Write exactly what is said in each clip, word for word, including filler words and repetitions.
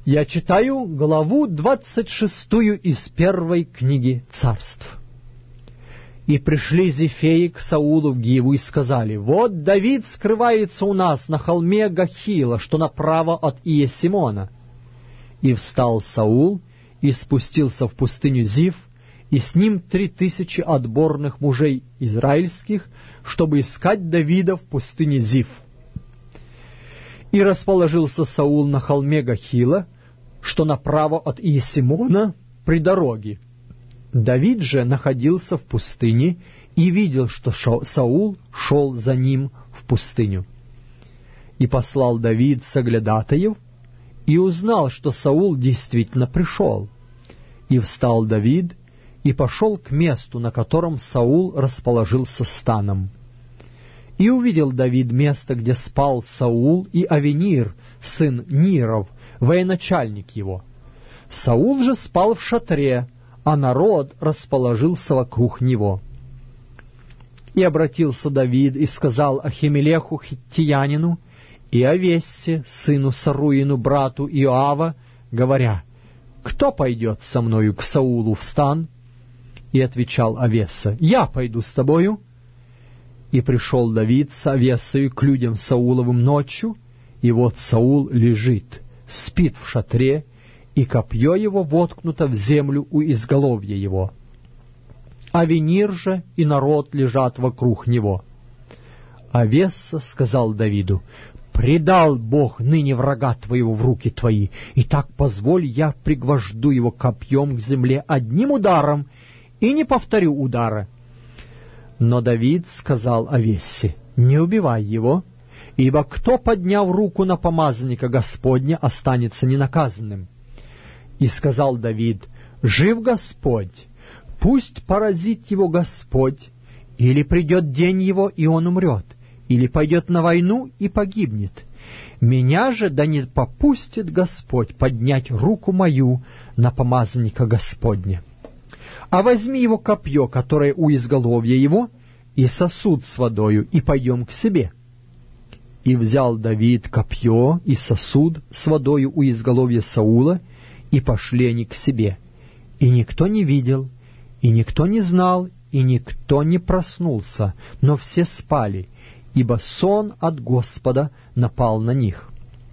Я читаю главу двадцать шестую из первой книги Царств. «И пришли зефеи к Саулу в Гиву и сказали: вот Давид скрывается у нас на холме Гахила, что направо от Иесимона. И встал Саул и спустился в пустыню Зив, и с ним три тысячи отборных мужей израильских, чтобы искать Давида в пустыне Зив. И расположился Саул на холме Гахила, что направо от Иесимона, при дороге. Давид же находился в пустыне и видел, что Саул шел за ним в пустыню. И послал Давид соглядатаев, и узнал, что Саул действительно пришел. И встал Давид и пошел к месту, на котором Саул расположился станом. И увидел Давид место, где спал Саул и Авенир, сын Ниров, военачальник его. Саул же спал в шатре, а народ расположился вокруг него. И обратился Давид и сказал Ахимелеху хиттиянину и Авессе, сыну Саруину, брату Иоава, говоря: «Кто пойдет со мною к Саулу в стан?» И отвечал Авесса: «Я пойду с тобою». И пришел Давид с Авессою к людям Сауловым ночью, и вот Саул лежит, спит в шатре, и копье его воткнуто в землю у изголовья его. Авенир же и народ лежат вокруг него. Авесса сказал Давиду: «Предал Бог ныне врага твоего в руки твои, и так позволь, я пригвожду его копьем к земле одним ударом, и не повторю удара». Но Давид сказал Авессе: «Не убивай его, ибо кто, подняв руку на помазанника Господня, останется ненаказанным». И сказал Давид: «Жив Господь, пусть поразит его Господь, или придет день его, и он умрет, или пойдет на войну и погибнет. Меня же да не попустит Господь поднять руку мою на помазанника Господня. А возьми его копье, которое у изголовья его, и сосуд с водою, и пойдем к себе». И взял Давид копье и сосуд с водою у изголовья Саула, и пошли они к себе. И никто не видел, и никто не знал, и никто не проснулся, но все спали, ибо сон от Господа напал на них.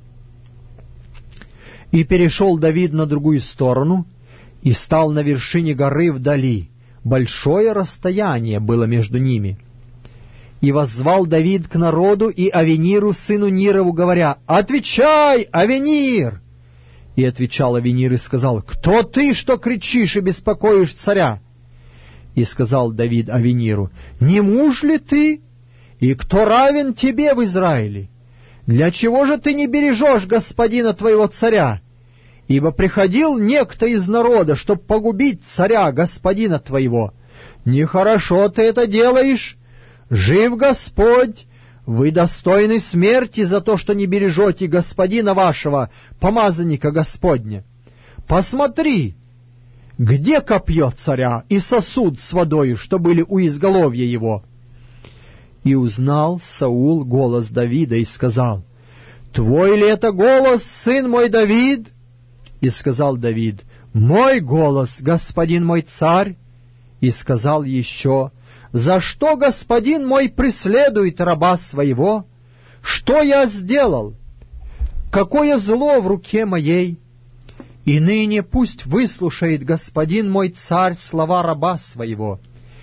И перешел Давид на другую сторону, и стал на вершине горы вдали. Большое расстояние было между ними. И воззвал Давид к народу и Авениру, сыну Нирову, говоря: «Отвечай, Авенир!» И отвечал Авенир и сказал: «Кто ты, что кричишь и беспокоишь царя?» И сказал Давид Авениру: «Не муж ли ты? И кто равен тебе в Израиле? Для чего же ты не бережешь господина твоего царя? Ибо приходил некто из народа, чтоб погубить царя, господина твоего. Нехорошо ты это делаешь. Жив Господь, вы достойны смерти за то, что не бережете господина вашего, помазанника Господня. Посмотри, где копье царя и сосуд с водою, что были у изголовья его?» И узнал Саул голос Давида и сказал: «Твой ли это голос, сын мой Давид?» И сказал Давид: «Мой голос, господин мой царь». И сказал еще: «За что господин мой преследует раба своего? Что я сделал? Какое зло в руке моей? И ныне пусть выслушает господин мой царь слова раба своего.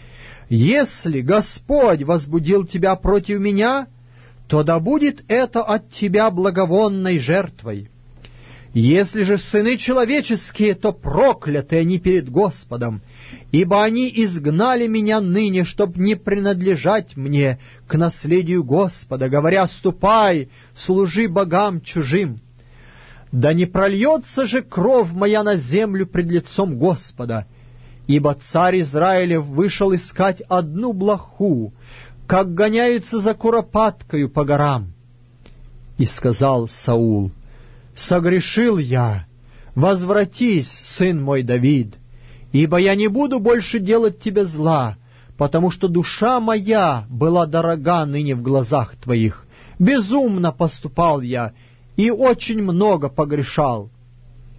Если Господь возбудил тебя против меня, то да будет это от тебя благовонной жертвой. Если же сыны человеческие, то прокляты они перед Господом, ибо они изгнали меня ныне, чтоб не принадлежать мне к наследию Господа, говоря: ступай, служи богам чужим. Да не прольется же кровь моя на землю пред лицом Господа, ибо царь Израилев вышел искать одну блоху, как гоняются за куропаткою по горам». И сказал Саул: «Согрешил я, возвратись, сын мой Давид, ибо я не буду больше делать тебе зла, потому что душа моя была дорога ныне в глазах твоих. Безумно поступал я и очень много погрешал».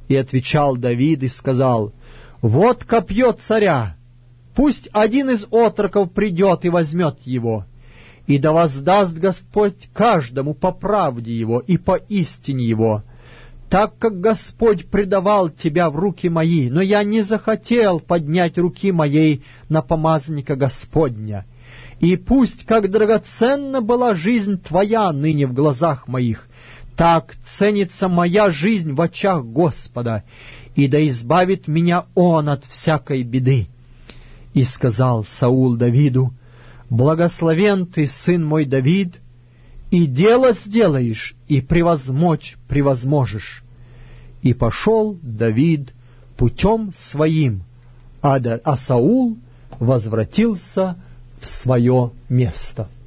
И отвечал Давид и сказал: «Вот копье царя, пусть один из отроков придет и возьмет его, и да воздаст Господь каждому по правде его и по истине его, так как Господь предавал тебя в руки мои, но я не захотел поднять руки моей на помазанника Господня. И пусть, как драгоценна была жизнь твоя ныне в глазах моих, так ценится моя жизнь в очах Господа, и да избавит меня Он от всякой беды». И сказал Саул Давиду: «Благословен ты, сын мой Давид, и дело сделаешь, и превозмочь превозможешь». И пошел Давид путем своим, а, да, а Саул возвратился в свое место.